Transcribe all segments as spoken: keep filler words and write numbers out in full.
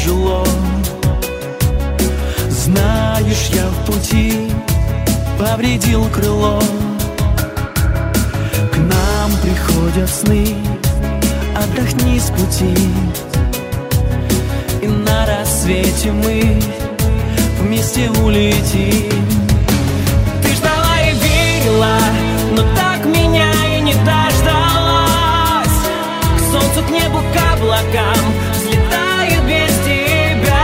тяжело. Знаешь, я в пути повредил крыло. К нам приходят сны, отдохни с пути, и на рассвете мы вместе улетим. Ты ждала и верила, но так меня и не дождалась. К солнцу, к небу, к облакам взлетаю без тебя.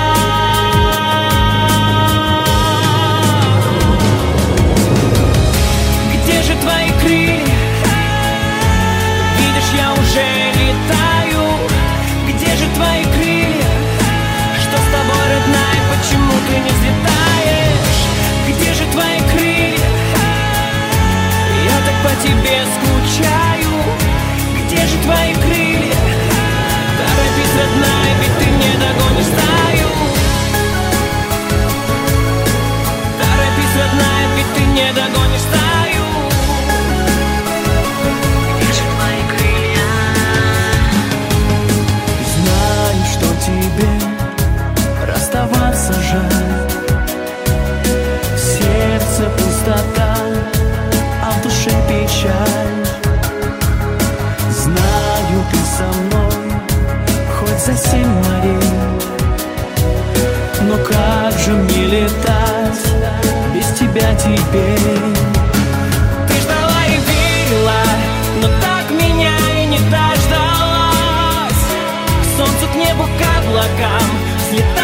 Где же твои крылья? Видишь, я уже летаю. Где же твои крылья? Что с тобой, родная, почему ты не взлетаешь? Где же твои крылья? Я так по тебе скучаю. Где же твои крылья? Торопись, родная, ведь ты не догонишь стаю. Торопись, родная, ведь ты не догонишь стаю. Где же твои крылья? Знаю, что тебе расставаться жаль. В сердце пустота, а в душе печаль. Знаю, ты со мной хоть за семь морей, но как же мне летать без тебя теперь? Ты ждала и верила, но так меня и не дождалась. К солнцу, к небу, к облакам взлетать